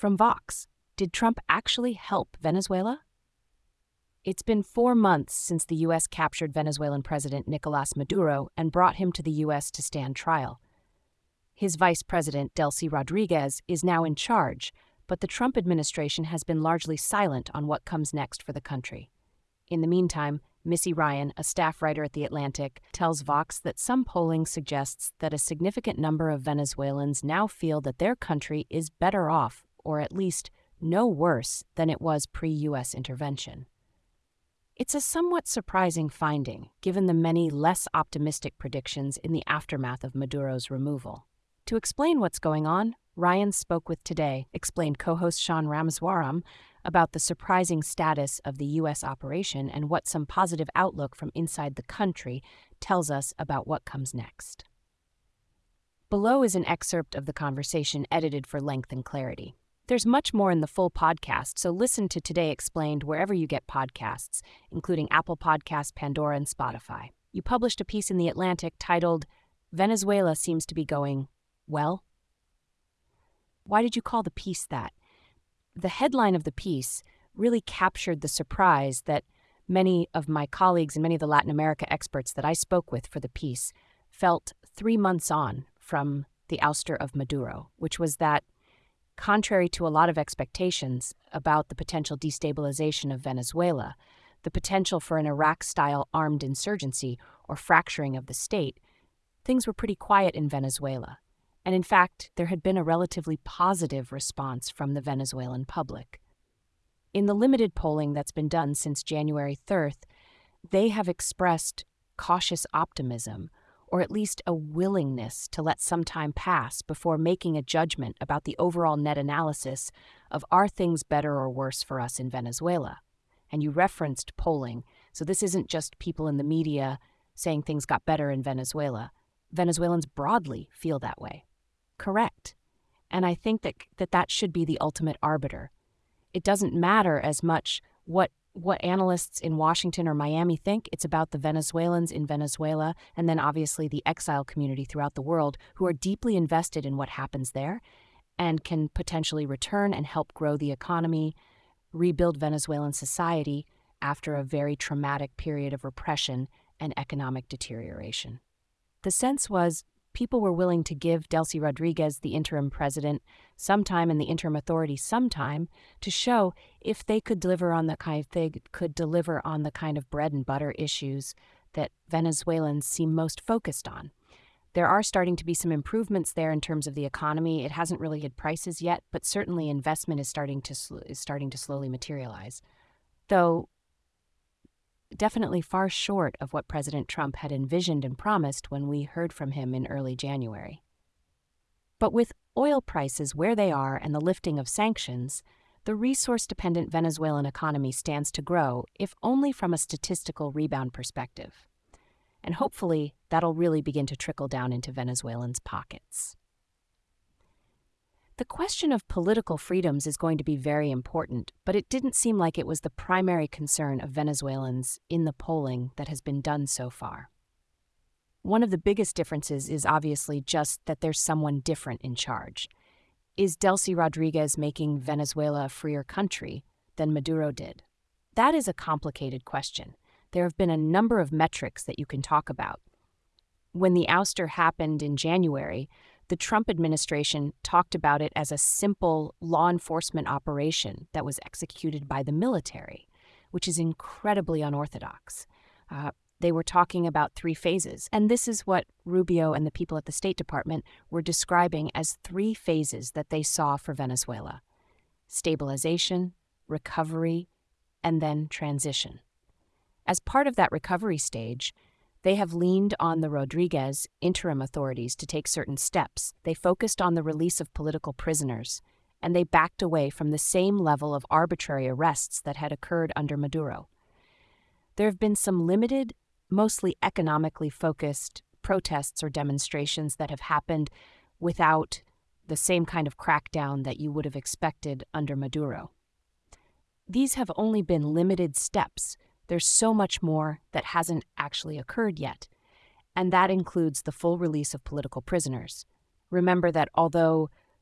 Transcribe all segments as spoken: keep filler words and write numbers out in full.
From Vox, did Trump actually help Venezuela? It's been four months since the U S captured Venezuelan President Nicolas Maduro and brought him to the U S to stand trial. His vice president, Delcy Rodriguez, is now in charge, but the Trump administration has been largely silent on what comes next for the country. In the meantime, Missy Ryan, a staff writer at The Atlantic, tells Vox that some polling suggests that a significant number of Venezuelans now feel that their country is better off, or at least no worse, than it was pre-U S intervention. It's a somewhat surprising finding, given the many less optimistic predictions in the aftermath of Maduro's removal. To explain what's going on, Ryan spoke with Today, explained co-host Sean Rameswaram, about the surprising status of the U S operation and what some positive outlook from inside the country tells us about what comes next. Below is an excerpt of the conversation edited for length and clarity. There's much more in the full podcast, so listen to Today Explained wherever you get podcasts, including Apple Podcasts, Pandora, and Spotify. You published a piece in The Atlantic titled, "Venezuela Seems to Be Going Well?" Why did you call the piece that? The headline of the piece really captured the surprise that many of my colleagues and many of the Latin America experts that I spoke with for the piece felt three months on from the ouster of Maduro, which was that, contrary to a lot of expectations about the potential destabilization of Venezuela, the potential for an Iraq-style armed insurgency or fracturing of the state, things were pretty quiet in Venezuela. And in fact, there had been a relatively positive response from the Venezuelan public. In the limited polling that's been done since January third, they have expressed cautious optimism, or at least a willingness to let some time pass before making a judgment about the overall net analysis of are things better or worse for us in Venezuela. And you referenced polling, so this isn't just people in the media saying things got better in Venezuela. Venezuelans broadly feel that way. Correct. And I think that, that that should be the ultimate arbiter. It doesn't matter as much what what analysts in Washington or Miami think. It's about the Venezuelans in Venezuela and then obviously the exile community throughout the world who are deeply invested in what happens there and can potentially return and help grow the economy, rebuild Venezuelan society after a very traumatic period of repression and economic deterioration. The sense was people were willing to give Delcy Rodriguez, the interim president, some time and the interim authority some time to show if they could deliver on the kind they could deliver on the kind of bread and butter issues that Venezuelans seem most focused on. There are starting to be some improvements there in terms of the economy. It hasn't really hit prices yet, but certainly investment is starting to sl- is starting to slowly materialize. Though definitely far short of what President Trump had envisioned and promised when we heard from him in early January. But with oil prices where they are and the lifting of sanctions, the resource-dependent Venezuelan economy stands to grow, if only from a statistical rebound perspective. And hopefully, that'll really begin to trickle down into Venezuelans' pockets. The question of political freedoms is going to be very important, but it didn't seem like it was the primary concern of Venezuelans in the polling that has been done so far. One of the biggest differences is obviously just that there's someone different in charge. Is Delcy Rodriguez making Venezuela a freer country than Maduro did? That is a complicated question. There have been a number of metrics that you can talk about. When the ouster happened in January, the Trump administration talked about it as a simple law enforcement operation that was executed by the military, which is incredibly unorthodox. Uh, they were talking about three phases, and this is what Rubio and the people at the State Department were describing as three phases that they saw for Venezuela: stabilization, recovery, and then transition. As part of that recovery stage, they have leaned on the Rodriguez interim authorities to take certain steps. They focused on the release of political prisoners, and they backed away from the same level of arbitrary arrests that had occurred under Maduro. There have been some limited, mostly economically focused protests or demonstrations that have happened without the same kind of crackdown that you would have expected under Maduro. These have only been limited steps. There's so much more that hasn't actually occurred yet, and that includes the full release of political prisoners. Remember that although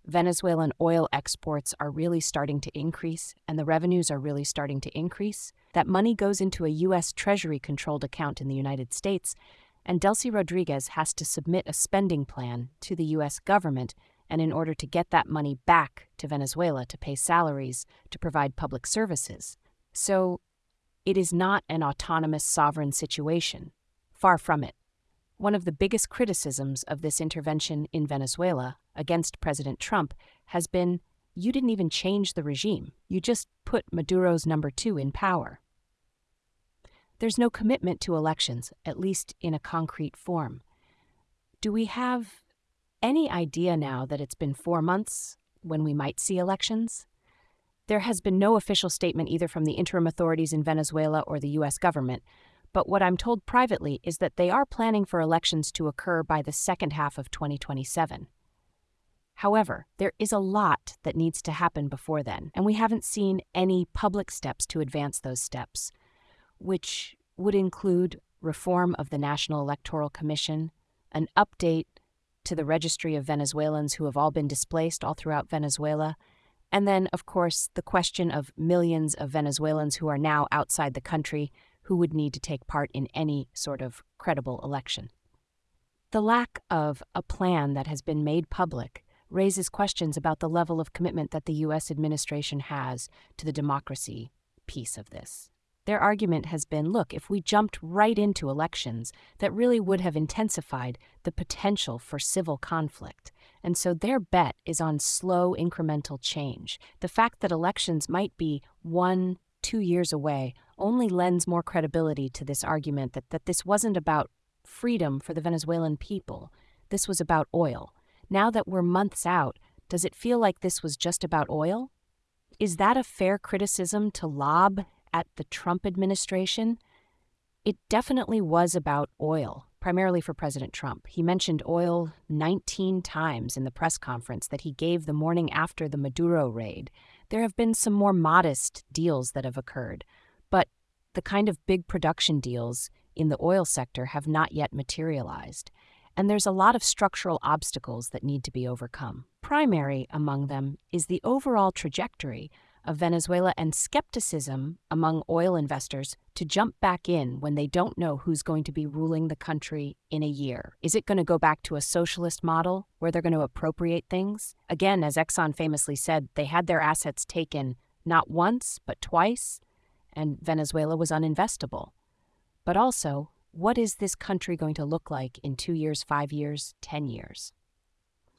Venezuelan oil exports are really starting to increase and the revenues are really starting to increase, that money goes into a U S Treasury-controlled account in the United States, and Delcy Rodriguez has to submit a spending plan to the U S government, and in order to get that money back to Venezuela to pay salaries, to provide public services. So it is not an autonomous sovereign situation. Far from it. One of the biggest criticisms of this intervention in Venezuela against President Trump has been, you didn't even change the regime. You just put Maduro's number two in power. There's no commitment to elections, at least in a concrete form. Do we have any idea now that it's been four months when we might see elections? There has been no official statement either from the interim authorities in Venezuela or the U S government, but what I'm told privately is that they are planning for elections to occur by the second half of twenty twenty-seven. However, there is a lot that needs to happen before then, and we haven't seen any public steps to advance those steps, which would include reform of the National Electoral Commission, an update to the registry of Venezuelans who have all been displaced all throughout Venezuela, and then, of course, the question of millions of Venezuelans who are now outside the country who would need to take part in any sort of credible election. The lack of a plan that has been made public raises questions about the level of commitment that the U S administration has to the democracy piece of this. Their argument has been, look, if we jumped right into elections, that really would have intensified the potential for civil conflict. And so their bet is on slow, incremental change. The fact that elections might be one, two years away only lends more credibility to this argument that, that this wasn't about freedom for the Venezuelan people. This was about oil. Now that we're months out, does it feel like this was just about oil? Is that a fair criticism to lob at the Trump administration? It definitely was about oil, primarily for President Trump. He mentioned oil nineteen times in the press conference that he gave the morning after the Maduro raid. There have been some more modest deals that have occurred, but the kind of big production deals in the oil sector have not yet materialized. And there's a lot of structural obstacles that need to be overcome. Primary among them is the overall trajectory of Venezuela and skepticism among oil investors to jump back in when they don't know who's going to be ruling the country in a year. Is it going to go back to a socialist model where they're going to appropriate things? Again, as Exxon famously said, they had their assets taken not once, but twice, and Venezuela was uninvestable. But also, what is this country going to look like in two years, five years, ten years?